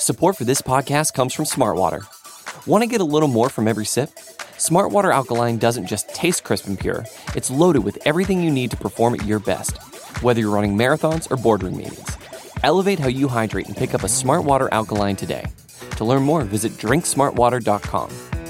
Support for this podcast comes from Smartwater. Want to get a little more from every sip? Smartwater Alkaline doesn't just taste crisp and pure, it's loaded with everything you need to perform at your best, whether you're running marathons or boardroom meetings. Elevate how you hydrate and pick up a Smartwater Alkaline today. To learn more, visit drinksmartwater.com.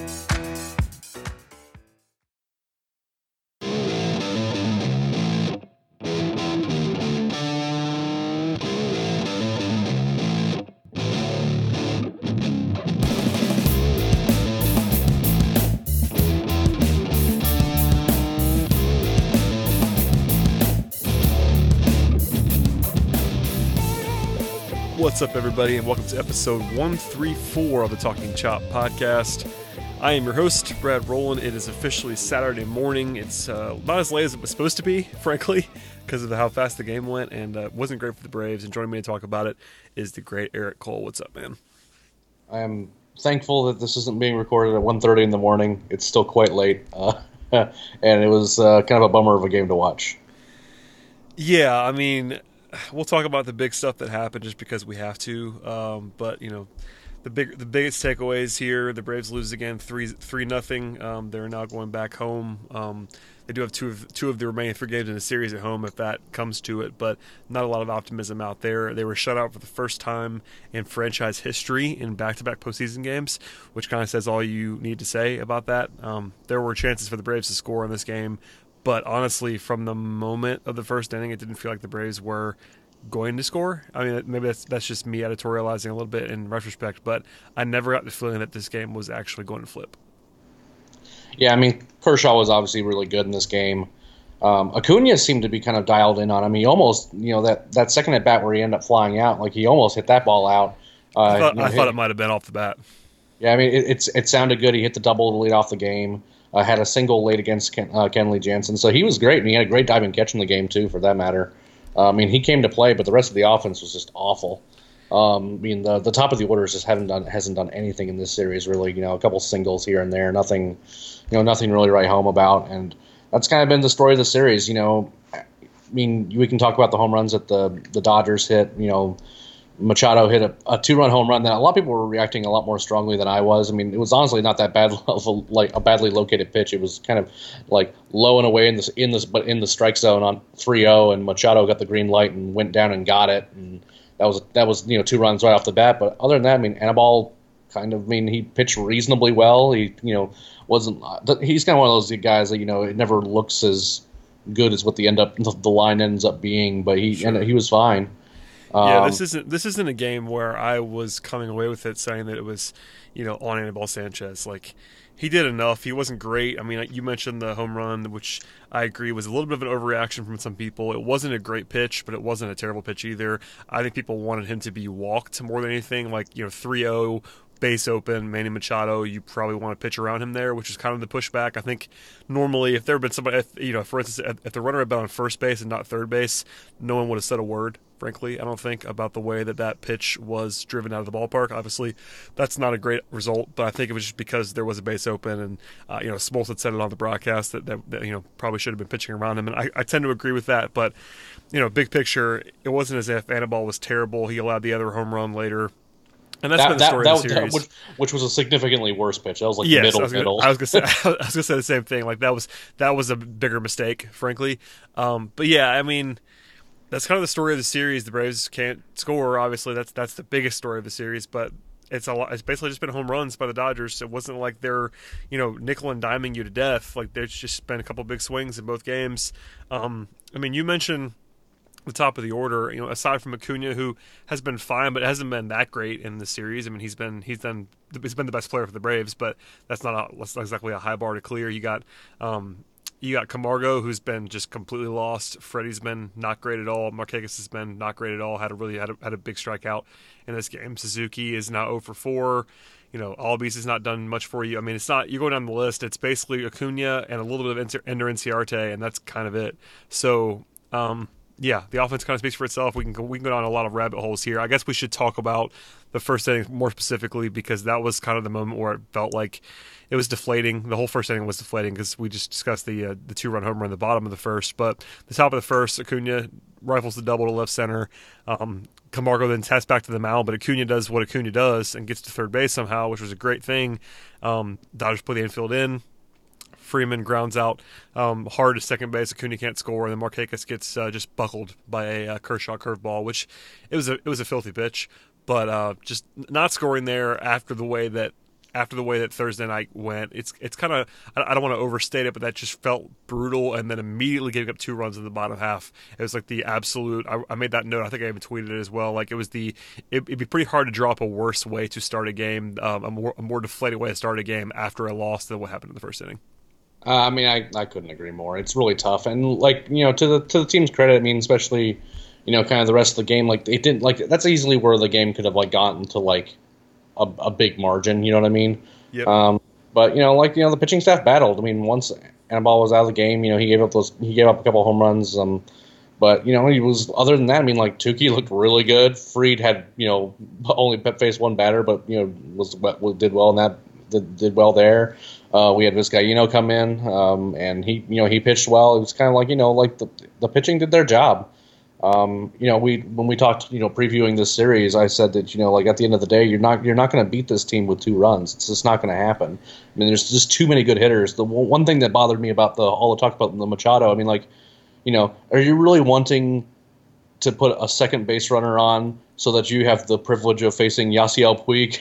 What's up, everybody, and welcome to episode 134 of the Talking Chop podcast. I am your host, Brad Rowland. It is officially Saturday morning. It's not as late as it was supposed to be, frankly, because of how fast the game went, and it wasn't great for the Braves. And joining me to talk about it is the great Eric Cole. What's up, man? I am thankful that this isn't being recorded at 1:30 in the morning. It's still quite late, and it was kind of a bummer of a game to watch. Yeah, I mean, we'll talk about the big stuff that happened just because we have to. But you know, the biggest takeaways here: the Braves lose again, 3-0. They're now going back home. They do have two of the remaining 3 games in the series at home, if that comes to it. But not a lot of optimism out there. They were shut out for the first time in franchise history in back-to-back postseason games, which kind of says all you need to say about that. There were chances for the Braves to score in this game. But honestly, from the moment of the first inning, it didn't feel like the Braves were going to score. I mean, maybe that's just me editorializing a little bit in retrospect, but I never got the feeling that this game was actually going to flip. Yeah, I mean, Kershaw was obviously really good in this game. Acuna seemed to be kind of dialed in on him. He almost, that second at bat where he ended up flying out, like he almost hit that ball out. I thought it might have been off the bat. Yeah, I mean, it sounded good. He hit the double to lead off the game. Had a single late against Kenley Jansen. So he was great, and he had a great diving catch in the game, too, for that matter. I mean, he came to play, but the rest of the offense was just awful. I mean, the top of the orders just hasn't done anything in this series, really. A couple singles here and there, nothing really write home about. And that's kind of been the story of the series. I mean, we can talk about the home runs that the Dodgers hit, Machado hit a 2-run home run that a lot of people were reacting a lot more strongly than I was. I mean, it was honestly not that bad of a badly located pitch. It was kind of like low and away in the strike zone on 3-0, and Machado got the green light and went down and got it, and that was 2 runs right off the bat. But other than that, I mean, Anibal he pitched reasonably well. He wasn't. He's kind of one of those guys that it never looks as good as what the line ends up being, but he was fine. Yeah, this isn't a game where I was coming away with it saying that it was, on Anibal Sanchez. Like, he did enough. He wasn't great. I mean, you mentioned the home run, which I agree was a little bit of an overreaction from some people. It wasn't a great pitch, but it wasn't a terrible pitch either. I think people wanted him to be walked more than anything. Like, 3-0, base open, Manny Machado, you probably want to pitch around him there, which is kind of the pushback. I think normally if there had been somebody, for instance, if the runner had been on first base and not third base, no one would have said a word, frankly, I don't think, about the way that pitch was driven out of the ballpark. Obviously, that's not a great result, but I think it was just because there was a base open, and Smoltz had said it on the broadcast that probably should have been pitching around him, and I tend to agree with that. But big picture, it wasn't as if Anibal was terrible. He allowed the other home run later. And that's been the story of the series. Which was a significantly worse pitch. That was like middle. I was gonna say the same thing. Like that was a bigger mistake, frankly. But yeah, I mean, that's kind of the story of the series. The Braves can't score. Obviously, that's the biggest story of the series. But it's basically just been home runs by the Dodgers. It wasn't like they're nickel and diming you to death. Like there's just been a couple big swings in both games. I mean, you mentioned the top of the order, aside from Acuna, who has been fine but hasn't been that great in the series. I mean, he's been the best player for the Braves, but that's not exactly a high bar to clear. You got Camargo, who's been just completely lost. Freddie's been not great at all. Markakis has been not great at all. Had a big strikeout in this game. Suzuki is now 0 for 4. Albies has not done much for you. I mean, it's not, you go down the list, it's basically Acuna and a little bit of Ender Inciarte, and that's kind of it. So, yeah, the offense kind of speaks for itself. We can go down a lot of rabbit holes here. I guess we should talk about the first inning more specifically, because that was kind of the moment where it felt like it was deflating. The whole first inning was deflating because we just discussed the 2-run homer in the bottom of the first. But the top of the first, Acuna rifles the double to left center. Camargo then taps back to the mound, but Acuna does what Acuna does and gets to third base somehow, which was a great thing. Dodgers put the infield in. Freeman grounds out hard to second base. Acuna can't score, and then Markakis gets just buckled by a Kershaw curveball, which it was a filthy pitch, but just not scoring there after the way that Thursday night went, it's kind of, I don't want to overstate it, but that just felt brutal. And then immediately giving up 2 runs in the bottom half, it was like the absolute. I made that note. I think I even tweeted it as well. Like it'd be pretty hard to draw up a worse way to start a game, a more deflated way to start a game after a loss than what happened in the first inning. I mean, I couldn't agree more. It's really tough, and like to the team's credit, I mean, especially kind of the rest of the game, like it didn't like that's easily where the game could have like gotten to like a big margin. You know what I mean? Yep. But the pitching staff battled. I mean, once Anibal was out of the game, he gave up a couple of home runs. But he was, other than that, I mean, like Tukey looked really good. Fried had only faced one batter, but did well in that. Did well there. We had Vizcaíno come in, and he pitched well. It was kind of like the pitching did their job. When we talked previewing this series, I said that at the end of the day, you're not going to beat this team with 2 runs. It's just not going to happen. I mean, there's just too many good hitters. The one thing that bothered me about all the talk about the Machado, I mean, are you really wanting to put a second base runner on so that you have the privilege of facing Yasiel Puig?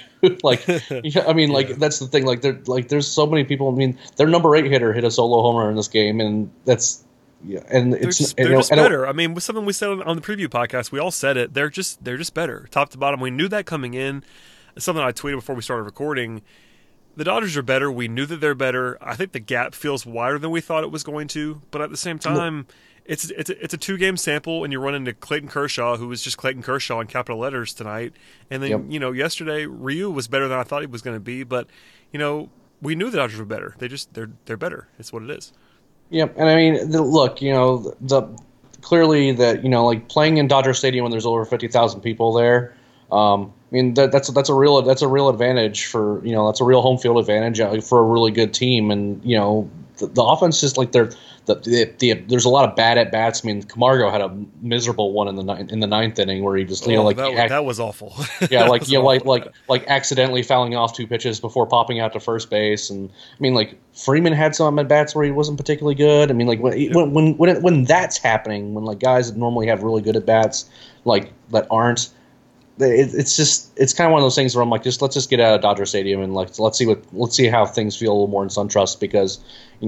That's the thing. There's so many people. I mean, their number 8 hitter hit a solo homer in this game, and that's. Yeah, and they're just better. I mean, with something we said on the preview podcast, we all said it. They're just better, top to bottom. We knew that coming in. Something I tweeted before we started recording. The Dodgers are better. We knew that they're better. I think the gap feels wider than we thought it was going to. But at the same time, it's a 2-game sample, and you run into Clayton Kershaw, who was just Clayton Kershaw in capital letters tonight. And then yesterday, Ryu was better than I thought he was going to be. But we knew the Dodgers were better. They're better. It's what it is. Yeah, and I mean, look, clearly that playing in Dodger Stadium when there's over 50,000 people there. I mean, that's a real advantage for that's a real home field advantage for a really good team, and the offense just there's a lot of bad at bats. I mean, Camargo had a miserable one in the ninth inning where he just that was awful. Yeah, like accidentally fouling off 2 pitches before popping out to first base, and I mean Freeman had some at bats where he wasn't particularly good. I mean when that's happening, when guys that normally have really good at bats that aren't. It's kind of one of those things where I'm like, let's just get out of Dodger Stadium and let's see how things feel a little more in SunTrust, because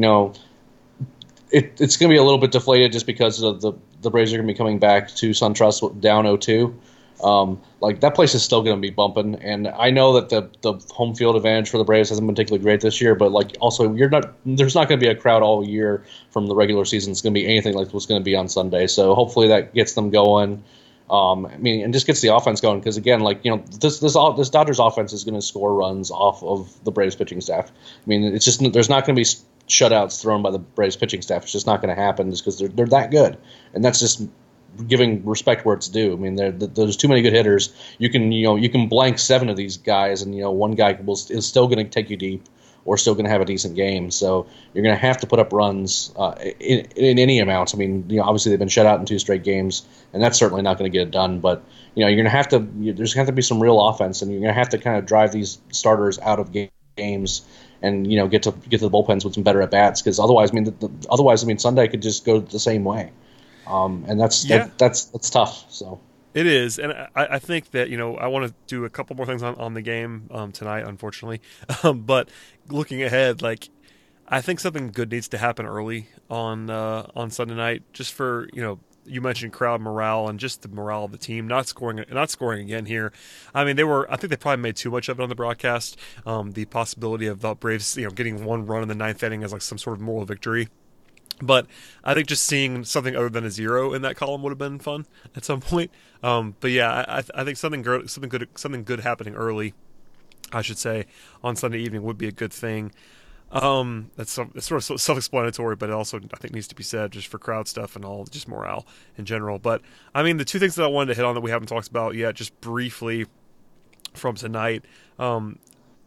it's going to be a little bit deflated just because of the Braves are going to be coming back to SunTrust down 0-2. That place is still going to be bumping, and I know that the home field advantage for the Braves hasn't been particularly great this year, but also there's not going to be a crowd all year from the regular season. It's going to be anything like what's going to be on Sunday. So hopefully that gets them going. And just gets the offense going, because again, this Dodgers offense is going to score runs off of the Braves pitching staff. I mean, it's just there's not going to be shutouts thrown by the Braves pitching staff. It's just not going to happen, just because they're that good, and that's just giving respect where it's due. I mean, there's too many good hitters. You can blank 7 of these guys, and one guy is still going to take you deep, or still going to have a decent game. So you're going to have to put up runs in any amount. I mean, obviously they've been shut out in 2 straight games, and that's certainly not going to get it done. But you're going to have to. There's going to have to be some real offense, and you're going to have to kind of drive these starters out of games, and get to the bullpens with some better at bats. Because otherwise, I mean, Sunday could just go the same way, and that's tough. So. It is, and I think that I want to do a couple more things on the game tonight, unfortunately. But looking ahead, I think something good needs to happen early on Sunday night, just for you mentioned crowd morale and just the morale of the team. Not scoring again here. I mean, I think they probably made too much of it on the broadcast. The possibility of the Braves getting 1 run in the 9th inning as some sort of moral victory. But I think just seeing something other than a 0 in that column would have been fun at some point. But yeah, I think something good happening early, I should say, on Sunday evening would be a good thing. It's sort of self-explanatory, but it also I think needs to be said just for crowd stuff and all, just morale in general. But I mean, the 2 things that I wanted to hit on that we haven't talked about yet, just briefly from tonight.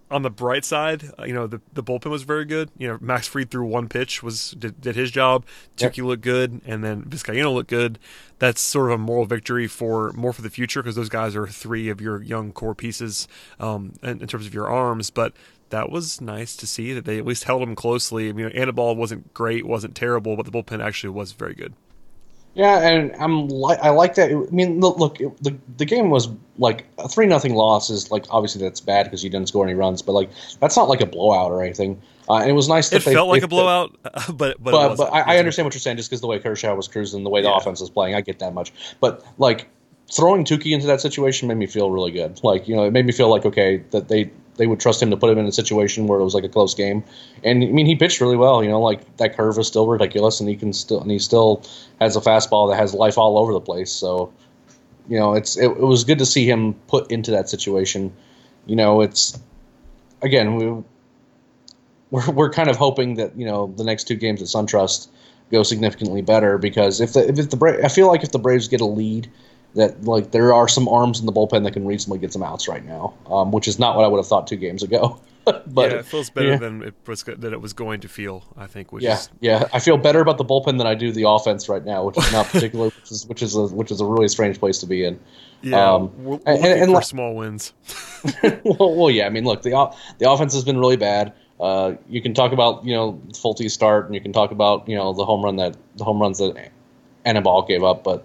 on the bright side, the bullpen was very good. Max Fried threw one pitch, did his job. Tukey looked good, and then Vizcaino looked good. That's sort of a moral victory for the future, because those guys are three of your young core pieces in terms of your arms. But that was nice to see that they at least held them closely. I mean, Anibal wasn't great, wasn't terrible, but the bullpen actually was very good. Yeah, and I like that. I mean, look, the game was like a 3-0 loss is like, obviously that's bad because you didn't score any runs, but like that's not like a blowout or anything. And it was nice that it felt like a blowout, but I understand what you're saying, just because the way Kershaw was cruising, the way the offense was playing, I get that much. But like throwing Tukey into that situation made me feel really good. Like, it made me feel like, okay, that they would trust him to put him in a situation where it was like a close game. And I mean, he pitched really well. Like that curve is still ridiculous, and he still has a fastball that has life all over the place. So, it was good to see him put into that situation. It's again we're kind of hoping that the next two games at SunTrust go significantly better, because if the I feel like if the Braves get a lead, that like there are some arms in the bullpen that can reasonably get some outs right now, which is not what I would have thought 2 games ago. But it feels better than it was going to feel, I think. I feel better about the bullpen than I do the offense right now, which is not particular, which is a really strange place to be in. Yeah, we're looking for small wins. well, yeah. I mean, look, the offense has been really bad. You can talk about Fult's start, and you can talk about the home runs that Anibal gave up, but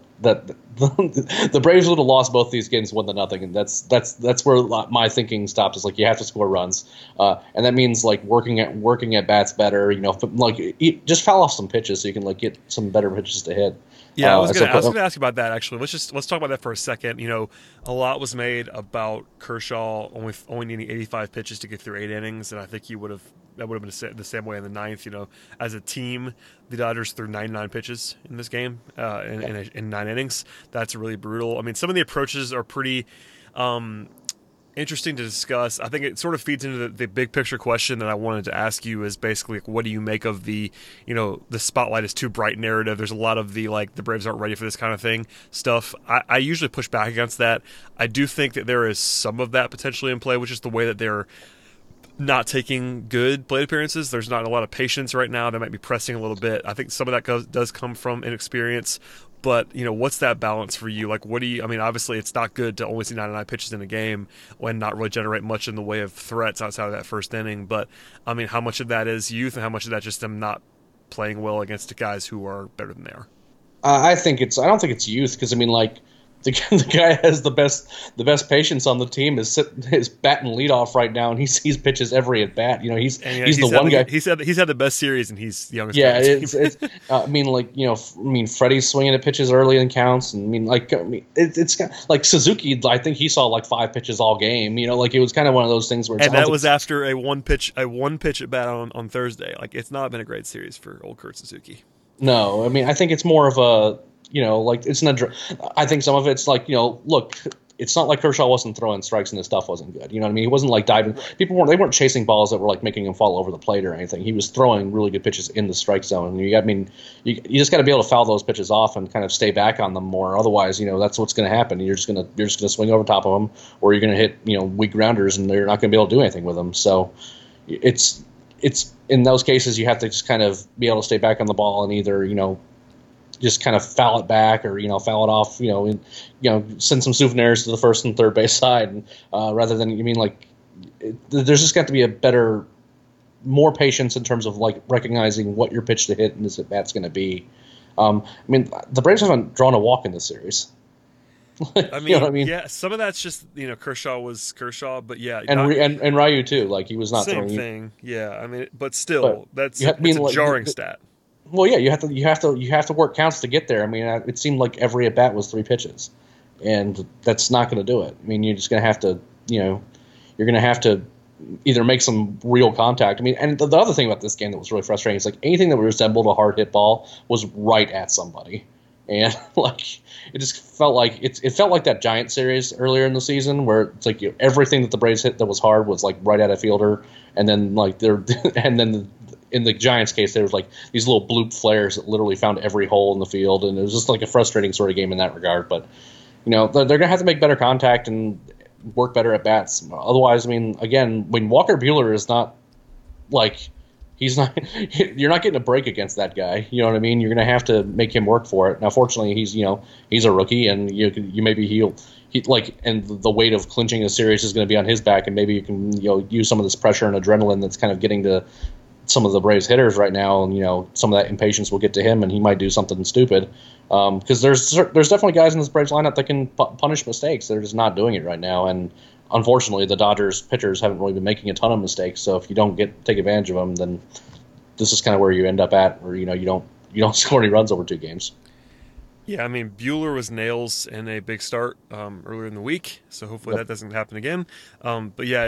the Braves would have lost both these games 1-0, and that's where my thinking stops. Is like you have to score runs, and that means like working at bats better. Just foul off some pitches so you can like get some better pitches to hit. Yeah, I was going to ask you about that actually. Let's talk about that for a second. A lot was made about Kershaw only needing 85 pitches to get through 8 innings, and I think that would have been the same way in the 9th. As a team, the Dodgers threw 99 pitches in this game in 9 innings. That's really brutal. I mean, some of the approaches are pretty interesting to discuss. I think it sort of feeds into the big picture question that I wanted to ask you, is basically like, what do you make of the spotlight is too bright narrative? There's a lot of the Braves aren't ready for this kind of thing stuff. I usually push back against that. I do think that there is some of that potentially in play, which is the way that they're not taking good plate appearances. There's not a lot of patience right now. They might be pressing a little bit. I think some of that does come from inexperience. But, what's that balance for you? Like, obviously it's not good to only see 99 pitches in a game and not really generate much in the way of threats outside of that first inning. But, how much of that is youth and how much of that just them not playing well against guys who are better than they are? I don't think it's youth, because, the guy has the best patience on the team is batting leadoff right now, and he sees pitches every at bat. He's the one guy. He's had the best series, and he's the youngest. Yeah, it's Freddie's swinging at pitches early in counts, and it's like Suzuki. I think he saw like 5 pitches all game. It was kind of one of those things where. And that was after a one pitch at bat on Thursday. Like, it's not been a great series for old Kurt Suzuki. No, I think it's more of a. It's not. I think some of it's like, look, it's not like Kershaw wasn't throwing strikes and his stuff wasn't good. You know what I mean? He wasn't like diving. They weren't chasing balls that were like making him fall over the plate or anything. He was throwing really good pitches in the strike zone. You just got to be able to foul those pitches off and kind of stay back on them more. Otherwise, that's what's going to happen. You're just going to swing over top of them, or you're going to hit weak grounders, and they're not going to be able to do anything with them. So it's in those cases you have to just kind of be able to stay back on the ball and either just kind of foul it back, or foul it off, send some souvenirs to the first and third base side, and, rather than there's just got to be more patience in terms of like recognizing what your pitch to hit and this at bat's going to be. The Braves haven't drawn a walk in this series. Yeah, some of that's just Kershaw was Kershaw, but yeah, and Ryu too. Like, he was not same thing. Yeah, but still, that's a jarring stat. Well, yeah, you have to work counts to get there. It seemed like every at bat was 3 pitches, and that's not going to do it. You're just going to have to, you're going to have to either make some real contact. And the other thing about this game that was really frustrating is like anything that resembled a hard hit ball was right at somebody, and like it just felt like it felt like that Giant series earlier in the season where it's like everything that the Braves hit that was hard was like right at a fielder, and then in the Giants' case, there was like these little bloop flares that literally found every hole in the field, and it was just like a frustrating sort of game in that regard. But they're going to have to make better contact, and work better at bats. Otherwise, I mean, again, when Walker Buehler is not like he's not, you're not getting a break against that guy. You know what I mean? You're going to have to make him work for it. Now, fortunately, he's a rookie, and you maybe and the weight of clinching a series is going to be on his back, and maybe you can use some of this pressure and adrenaline that's kind of getting to some of the Braves hitters right now, and some of that impatience will get to him, and he might do something stupid. Because there's definitely guys in this Braves lineup that can punish mistakes. They're just not doing it right now, and unfortunately, the Dodgers pitchers haven't really been making a ton of mistakes. So if you don't take advantage of them, then this is kind of where you end up at, where you don't score any runs over 2 games. Yeah, I mean, Buehler was nails in a big start earlier in the week, so hopefully that doesn't happen again. But yeah,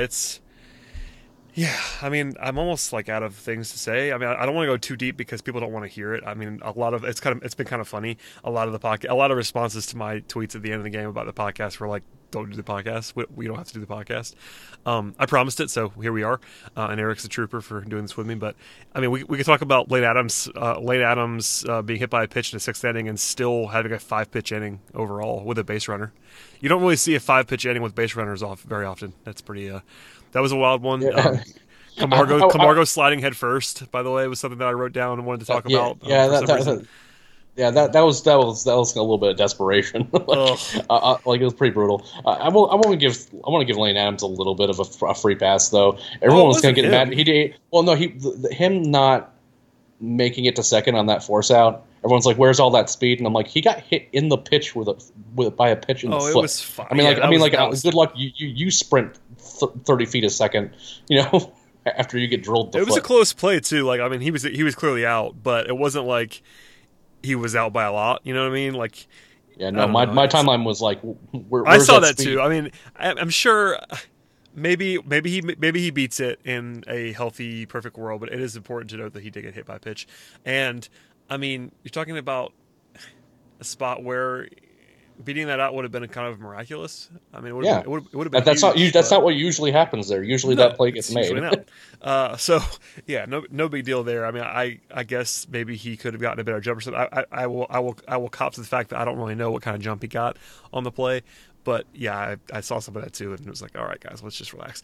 I mean, I'm almost like out of things to say. I mean, I don't want to go too deep because people don't want to hear it. I mean, it's been kind of funny. A lot of responses to my tweets at the end of the game about the podcast were like, "Don't do the podcast. We don't have to do the podcast." I promised it, so here we are. And Eric's a trooper for doing this with me. But I mean, we could talk about Lane Adams being hit by a pitch in the 6th inning and still having a 5-pitch inning overall with a base runner. You don't really see a 5-pitch inning with base runners off very often. That's pretty. That was a wild one. Yeah. Camargo sliding head first, by the way, was something that I wrote down and wanted to talk about. That was a little bit of desperation. It was pretty brutal. I want to give Lane Adams a little bit of a free pass though. Everyone was going to get mad. Him not making it to second on that force out. Everyone's like, "Where's all that speed?" And I'm like, he got hit in the pitch by a pitch in the foot. It was fine. Good luck. You sprint 30 feet a second. After you get drilled. It was a close play too. Like, I mean, he was clearly out, but it wasn't like he was out by a lot. You know what I mean? Like, yeah, no, my timeline was like, I saw that too. I mean, I'm sure maybe he beats it in a healthy, perfect world, but it is important to note that he did get hit by a pitch. And I mean, you're talking about a spot where beating that out would have been kind of miraculous. I mean, it would have been. That's not what usually happens there. Usually that play gets made. So yeah, no big deal there. I mean, I guess maybe he could have gotten a better jump or something. I will cop to the fact that I don't really know what kind of jump he got on the play, but yeah, I saw some of that too, and it was like, all right, guys, let's just relax.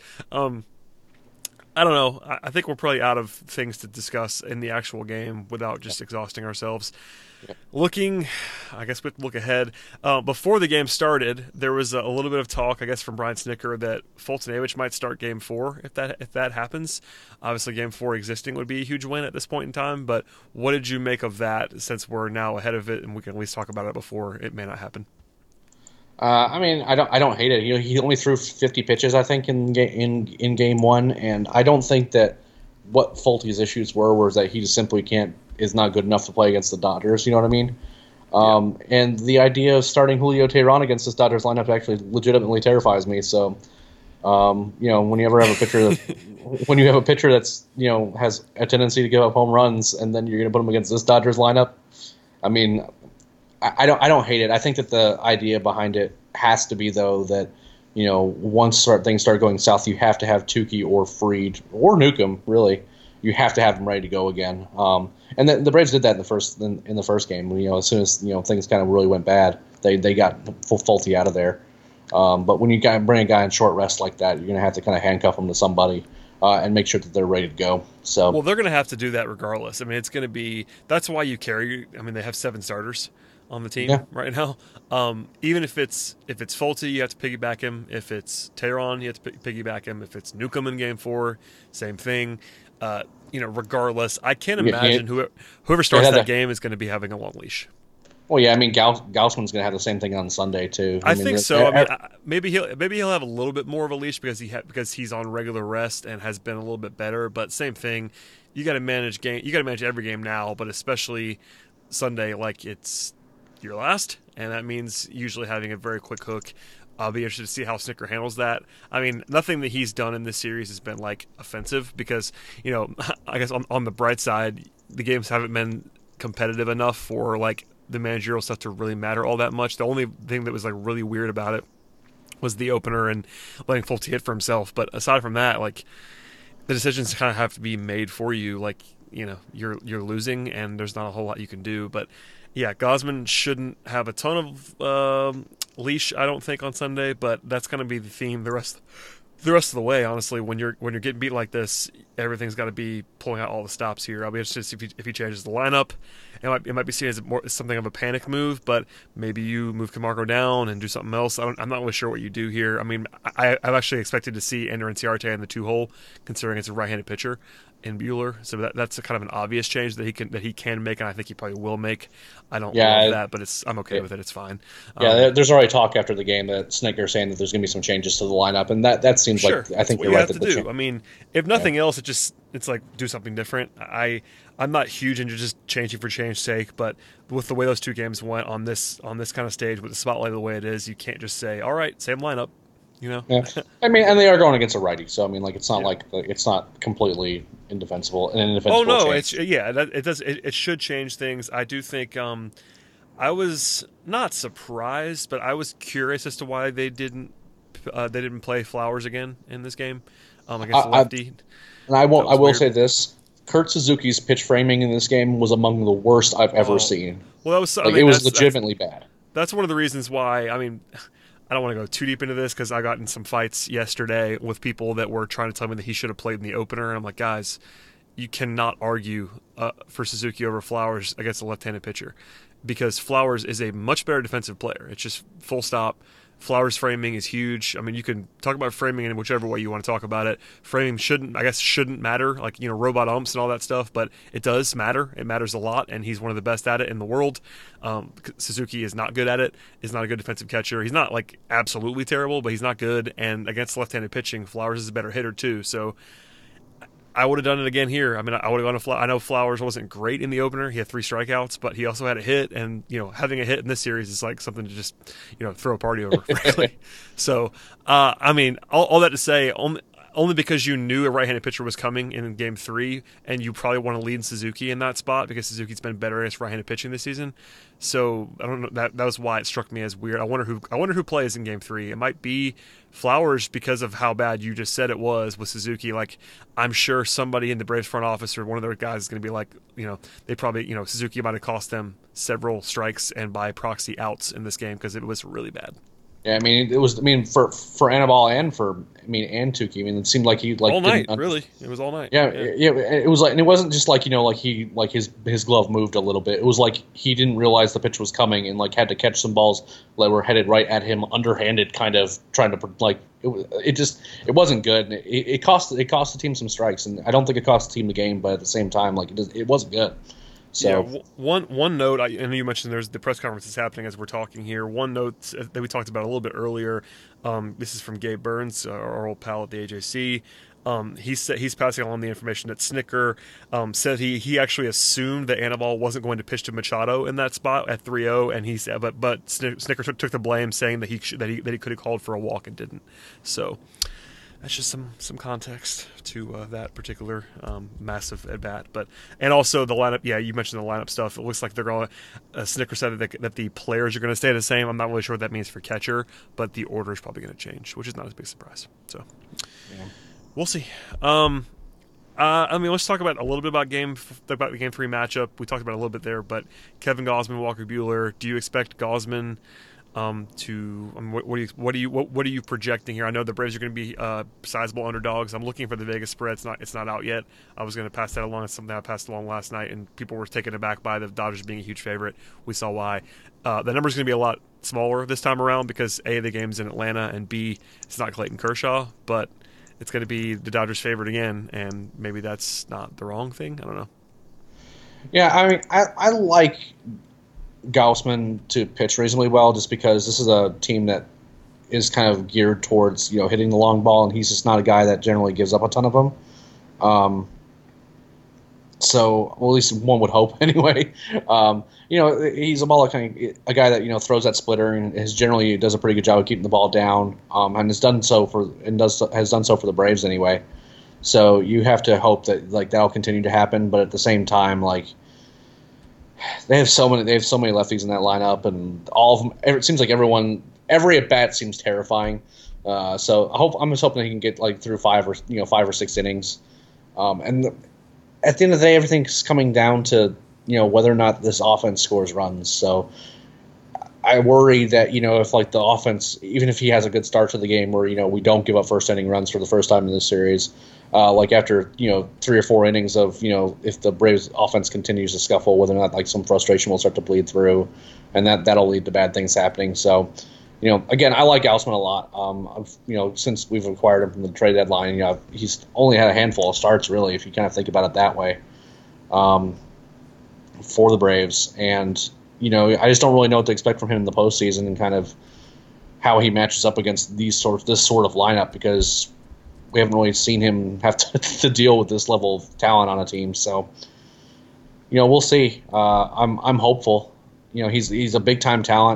I don't know. I think we're probably out of things to discuss in the actual game without just exhausting ourselves. I guess we have to look ahead. Before the game started, there was a little bit of talk, I guess, from Brian Snitker that Foltynewicz might start Game 4 if that happens. Obviously, Game 4 existing would be a huge win at this point in time. But what did you make of that? Since we're now ahead of it, and we can at least talk about it before it may not happen. I mean, I don't hate it. He only threw 50 pitches, I think, in Game 1, and I don't think that what Folty's issues was that he just simply is not good enough to play against the Dodgers. You know what I mean? And the idea of starting Julio Teheran against this Dodgers lineup actually legitimately terrifies me. So, when you have a pitcher that's has a tendency to give up home runs, and then you're going to put him against this Dodgers lineup, I mean, I don't hate it. I think that the idea behind it has to be though that once things start going south, you have to have Tukey or Fried or Newcomb. Really, you have to have them ready to go again. And the Braves did that in the first game. As soon as things kind of really went bad, they got Folty out of there. But when you bring a guy in short rest like that, you're going to have to kind of handcuff him to somebody and make sure that they're ready to go. So well, they're going to have to do that regardless. I mean, it's going to be that's why you carry. I mean, they have 7 starters on the team right now. Even if it's Folty, you have to piggyback him. If it's Teheran, you have to piggyback him. If it's Newcomb in Game 4, same thing. Regardless, I can't imagine whoever starts that game is going to be having a long leash. Well, yeah, I mean, Gausman's going to have the same thing on Sunday too. I think so. I mean, maybe he'll have a little bit more of a leash because he's on regular rest and has been a little bit better. But same thing, you got to manage every game now, but especially Sunday, like it's your last, and that means usually having a very quick hook. I'll be interested to see how Snitker handles that. I mean, nothing that he's done in this series has been like offensive because, I guess on the bright side, the games haven't been competitive enough for like the managerial stuff to really matter all that much. The only thing that was like really weird about it was the opener and letting Folty hit for himself. But aside from that, like the decisions kind of have to be made for you. Like, you're losing and there's not a whole lot you can do. But yeah, Gausman shouldn't have a ton of leash, I don't think, on Sunday, but that's going to be the theme the rest of the way. Honestly, when you're getting beat like this, everything's got to be pulling out all the stops here. I'll be interested to see if he changes the lineup. It might be seen as something of a panic move, but maybe you move Camargo down and do something else. I'm not really sure what you do here. I mean, I've actually expected to see Ender Inciarte in the 2-hole, considering it's a right-handed pitcher in Buehler. So that's a kind of an obvious change that he can make, and I think he probably will make. I don't love that, but I'm okay with it. It's fine. Yeah, there's already talk after the game that Snitker saying that there's going to be some changes to the lineup, and that seems sure. like I think you're right. Have to do. I mean, if nothing else, it's like do something different. I'm not huge into just changing for change's sake, but with the way those two games went on this kind of stage with the spotlight the way it is, you can't just say, all right, same lineup. Yeah. I mean, and they are going against a righty, so I mean, like it's not like it's not completely indefensible. Oh no, it should change things. I do think I was not surprised, but I was curious as to why they didn't play Flowers again in this game against the lefty. I will say this: Kurt Suzuki's pitch framing in this game was among the worst I've ever seen. Well, that was it was legitimately bad. That's one of the reasons why. I mean, I don't want to go too deep into this because I got in some fights yesterday with people that were trying to tell me that he should have played in the opener, and I'm like, guys, you cannot argue for Suzuki over Flowers against a left-handed pitcher because Flowers is a much better defensive player. It's just full stop. Flowers' framing is huge. I mean, you can talk about framing in whichever way you want to talk about it. Framing shouldn't matter, like, robot umps and all that stuff, but it does matter. It matters a lot, and he's one of the best at it in the world. Suzuki is not good at it. He's not a good defensive catcher. He's not, like, absolutely terrible, but he's not good, and against left-handed pitching, Flowers is a better hitter, too, so I would have done it again here. I mean, I would have gone to Flowers. I know Flowers wasn't great in the opener. He had 3 strikeouts, but he also had a hit. And, having a hit in this series is like something to just, throw a party over, frankly. So, I mean, all that to say, only because you knew a right-handed pitcher was coming in Game 3, and you probably want to lead Suzuki in that spot because Suzuki's been better against right-handed pitching this season. So I don't know. That was why it struck me as weird. I wonder who plays in Game 3. It might be Flowers because of how bad you just said it was with Suzuki. Like, I'm sure somebody in the Braves front office or one of their guys is going to be like, they probably, Suzuki might have cost them several strikes and by proxy outs in this game because it was really bad. Yeah, I mean, it was. I mean, for Anibal and and Tukey. I mean, it seemed like he all night. Really, it was all night. Yeah, it was like, and it wasn't just like his glove moved a little bit. It was like he didn't realize the pitch was coming and like had to catch some balls that were headed right at him, underhanded, kind of trying to like. It wasn't good. It cost the team some strikes, and I don't think it cost the team the game, but at the same time, like it wasn't good. So yeah, one note, I know you mentioned there's the press conference is happening as we're talking here. One note that we talked about a little bit earlier, this is from Gabe Burns, our old pal at the AJC. He's passing along the information that Snitker said he actually assumed that Anibal wasn't going to pitch to Machado in that spot at 3-0, and he said, but Snitker took the blame, saying that he could have called for a walk and didn't. So that's just some context to that particular massive at bat, and also the lineup. Yeah, you mentioned the lineup stuff. It looks like they're going. Snitker said that the players are going to stay the same. I'm not really sure what that means for catcher, but the order is probably going to change, which is not a big surprise. So yeah. We'll see. I mean, let's talk about a little bit about the Game 3 matchup. We talked about it a little bit there, but Kevin Gausman, Walker Buehler. Do you expect Gausman? What are you projecting here? I know the Braves are going to be sizable underdogs. I'm looking for the Vegas spread. It's not out yet. I was going to pass that along. It's something I passed along last night, and people were taken aback by the Dodgers being a huge favorite. We saw why. The number's going to be a lot smaller this time around because A, the game's in Atlanta, and B, it's not Clayton Kershaw, but it's going to be the Dodgers' favorite again, and maybe that's not the wrong thing. I don't know. Yeah, I mean, I like Gausman to pitch reasonably well just because this is a team that is kind of geared towards hitting the long ball, and he's just not a guy that generally gives up a ton of them. So at least one would hope anyway. He's a guy that throws that splitter and generally does a pretty good job of keeping the ball down, and has done so for the Braves anyway. So you have to hope that that'll continue to happen, but at the same time, they have so many lefties in that lineup, and all of them. It seems like every at bat seems terrifying. So I'm just hoping that he can get through 5 or 6 innings, and at the end of the day, everything's coming down to whether or not this offense scores runs. So I worry that, if like the offense, even if he has a good start to the game where, we don't give up first inning runs for the first time in this series, like after, 3 or 4 innings of, if the Braves offense continues to scuffle, whether or not like some frustration will start to bleed through, and that'll lead to bad things happening. So, again, I like Gausman a lot. Since we've acquired him from the trade deadline, he's only had a handful of starts, really, if you kind of think about it that way, for the Braves. And, I just don't really know what to expect from him in the postseason and kind of how he matches up against this sort of lineup, because we haven't really seen him have to deal with this level of talent on a team. So, we'll see. I'm hopeful. He's a big time talent.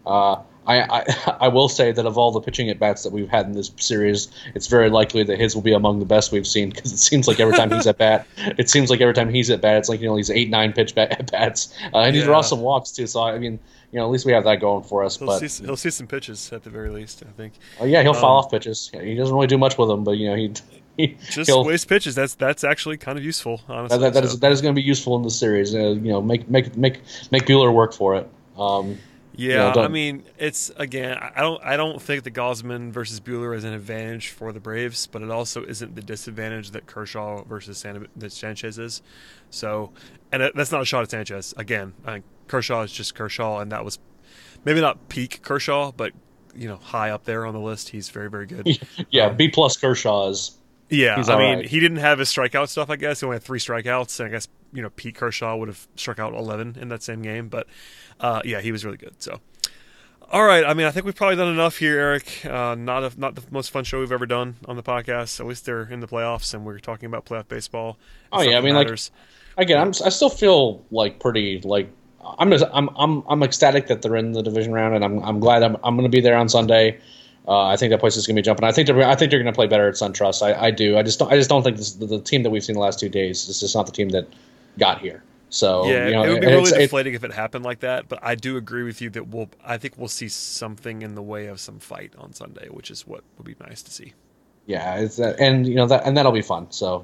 I will say that of all the pitching at bats that we've had in this series, it's very likely that his will be among the best we've seen, because it seems like every time he's at bat, it's like these 8-9 pitch at bats, and he draws some walks too. So at least we have that going for us. He'll see some pitches at the very least, I think. He'll foul off pitches. He doesn't really do much with them, but he just waste pitches. That's actually kind of useful, honestly. That is going to be useful in the series. Make Buehler work for it. Yeah, it's, again, I don't think the Gausman versus Buehler is an advantage for the Braves, but it also isn't the disadvantage that Kershaw versus Sanchez is. So, and that's not a shot at Sanchez. Again, I think Kershaw is just Kershaw, and that was maybe not peak Kershaw, but high up there on the list. He's very, very good. Yeah, B+ Kershaw is. Yeah, he didn't have his strikeout stuff, I guess. He only had 3 strikeouts, and I guess, Pete Kershaw would have struck out 11 in that same game. But, he was really good. So, all right. I think we've probably done enough here, Eric. Not the most fun show we've ever done on the podcast. At least they're in the playoffs, and we're talking about playoff baseball. Oh, yeah. I still feel like pretty, like, I'm ecstatic that they're in the division round, and I'm glad I'm going to be there on Sunday. I think that place is going to be jumping. I think they're going to play better at SunTrust. I do. I just don't think the team that we've seen the last 2 days is just not the team that got here. So it would be really deflating if it happened like that. But I do agree with you that I think we'll see something in the way of some fight on Sunday, which is what would be nice to see. Yeah, and that'll be fun. So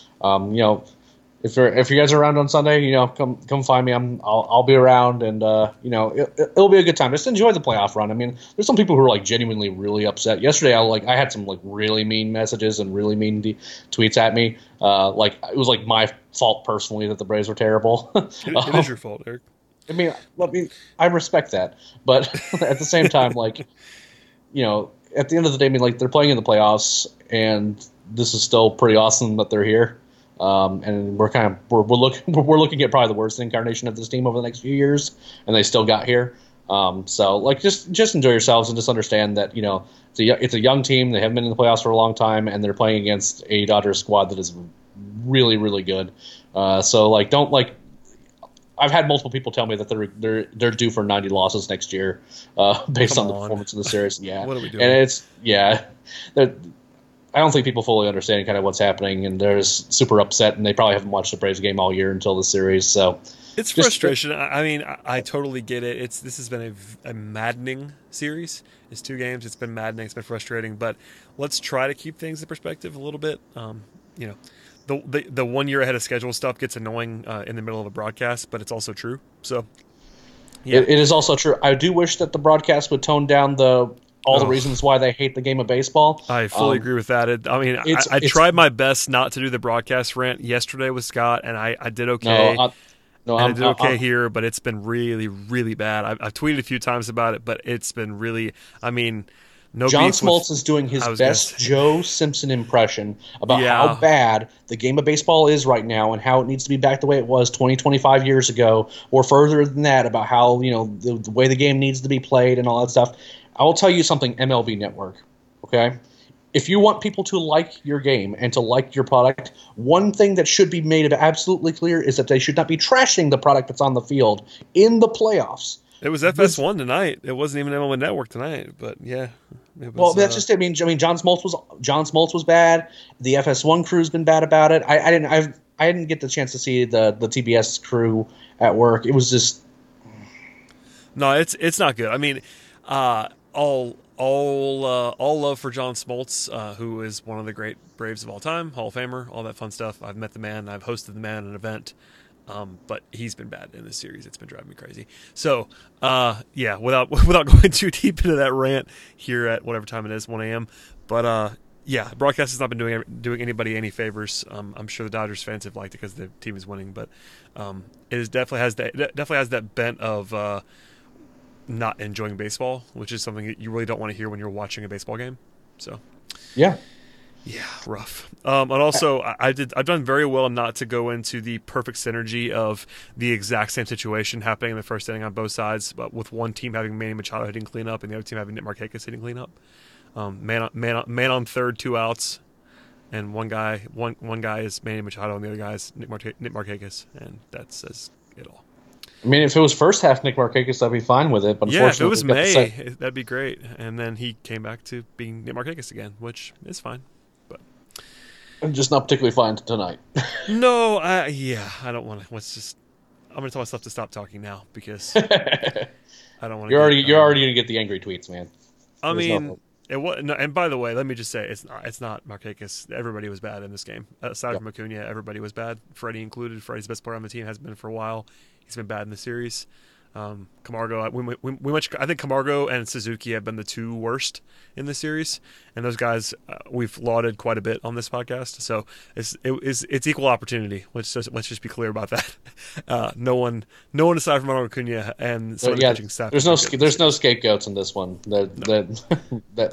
if you guys are around on Sunday, come find me. I'll be around, and it'll be a good time. Just enjoy the playoff run. There's some people who are like genuinely really upset. Yesterday, I had some like really mean messages and really mean tweets at me. It was like my fault personally that the Braves were terrible. It is your fault, Eric. I respect that, but at the same time, at the end of the day, they're playing in the playoffs, and this is still pretty awesome that they're here. And we're looking at probably the worst incarnation of this team over the next few years, and they still got here. So just enjoy yourselves and just understand that it's a young team. They haven't been in the playoffs for a long time, and they're playing against a Dodgers squad that is really, really good. I've had multiple people tell me that they're due for 90 losses next year, based on the performance of the series. Yeah, what are we doing? And I don't think people fully understand kind of what's happening, and they're just super upset, and they probably haven't watched the Braves game all year until the series. So it's frustration. I totally get it. This has been a maddening series. It's 2 games. It's been maddening. It's been frustrating. But let's try to keep things in perspective a little bit. The 1 year ahead of schedule stuff gets annoying in the middle of a broadcast, but it's also true. So yeah. It is also true. I do wish that the broadcast would tone down the reasons why they hate the game of baseball. I fully agree with that. I tried my best not to do the broadcast rant yesterday with Scott, and I did okay. I did okay here, but it's been really, really bad. I've tweeted a few times about it, but it's been really, no. John Smoltz is doing his best Joe Simpson impression about how bad the game of baseball is right now and how it needs to be back the way it was 20, 25 years ago, or further than that, about how the way the game needs to be played and all that stuff. I will tell you something, MLB Network, okay? If you want people to like your game and to like your product, one thing that should be made absolutely clear is that they should not be trashing the product that's on the field in the playoffs. It was FS1 tonight. It wasn't even MLB Network tonight, but yeah. That's just it. John Smoltz was bad. The FS1 crew's been bad about it. I didn't get the chance to see the TBS crew at work. It was just no. It's not good. All love for John Smoltz, who is one of the great Braves of all time, Hall of Famer, all that fun stuff. I've met the man. I've hosted the man at an event. But he's been bad in this series. It's been driving me crazy. So, without going too deep into that rant here at whatever time it is, 1 a.m. But broadcast has not been doing anybody any favors. I'm sure the Dodgers fans have liked it because the team is winning, but definitely has that bent of not enjoying baseball, which is something that you really don't want to hear when you're watching a baseball game. So, yeah, rough. And also, I've done very well not to go into the perfect synergy of the exact same situation happening in the first inning on both sides, but with one team having Manny Machado hitting cleanup and the other team having Nick Markakis hitting cleanup. Man on third, 2 outs, and one guy is Manny Machado and the other guy is Nick Markakis, and that says it all. I mean, if it was first half Nick Markakis, I'd be fine with it. But yeah, if it was May, that'd be great. And then he came back to being Nick Markakis again, which is fine. But I'm just not particularly fine tonight. No, I don't want to. I'm going to tell myself to stop talking now because I don't want to. You're already going to get the angry tweets, man. I mean. And by the way, let me just say, it's not Markakis. Everybody was bad in this game. Aside from Acuna, everybody was bad. Freddie included. Freddie's the best player on the team, has been for a while. He's been bad in the series. Camargo, I think Camargo and Suzuki have been the 2 worst in the series, and those guys we've lauded quite a bit on this podcast. So it's equal opportunity. Let's just be clear about that. No one aside from Ronald Acuna and some of the pitching staff. There's no scapegoats in this one. That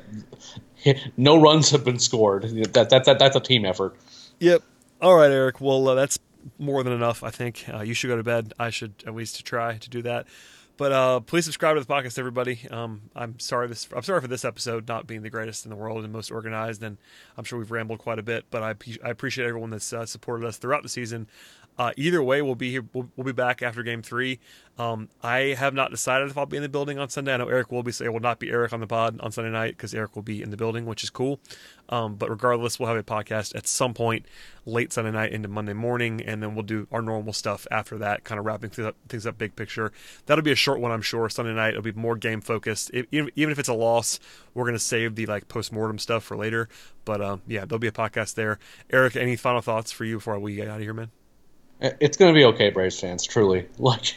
no runs have been scored. That's a team effort. Yep. All right, Eric. Well, that's more than enough, I think. You should go to bed. I should at least try to do that. But please subscribe to the podcast, everybody. I'm sorry for this episode not being the greatest in the world and most organized, and I'm sure we've rambled quite a bit. But I appreciate everyone that's supported us throughout the season. Either way, we'll be here. We'll be back after Game 3. I have not decided if I'll be in the building on Sunday. I know Eric will be, so it will not be Eric on the pod on Sunday night because Eric will be in the building, which is cool. But regardless, we'll have a podcast at some point late Sunday night into Monday morning, and then we'll do our normal stuff after that, kind of wrapping things up big picture. That'll be a short one, I'm sure. Sunday night it'll be more game focused. Even if it's a loss, we're going to save the post-mortem stuff for later. But there'll be a podcast there. Eric, any final thoughts for you before we get out of here, man? It's going to be okay, Braves fans. Truly,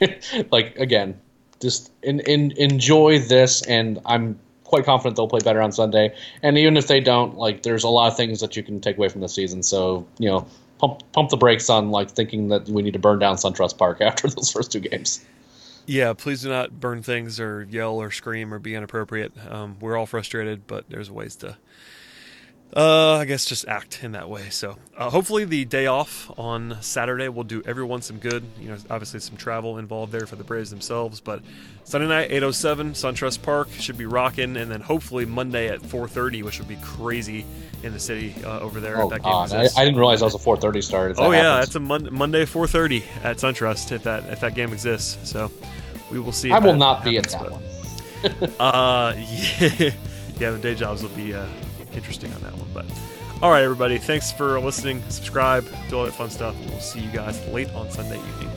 again, just enjoy this, and I'm quite confident they'll play better on Sunday. And even if they don't, there's a lot of things that you can take away from the season. So pump the brakes on thinking that we need to burn down SunTrust Park after those first 2 games. Yeah, please do not burn things or yell or scream or be inappropriate. We're all frustrated, but there's ways to. I guess just act in that way. So hopefully the day off on Saturday will do everyone some good. Obviously some travel involved there for the Braves themselves, but Sunday night, 8:07, SunTrust Park should be rocking, and then hopefully Monday at 4:30, which would be crazy in the city over there. Oh, that game God. I didn't realize that was a 4:30 start. It's a Monday 4:30 at SunTrust if that game exists. So we will see. I will not be at that one. The day jobs will be interesting on that one. But all right, everybody, thanks for listening. Subscribe, do all that fun stuff. We'll see you guys late on Sunday evening.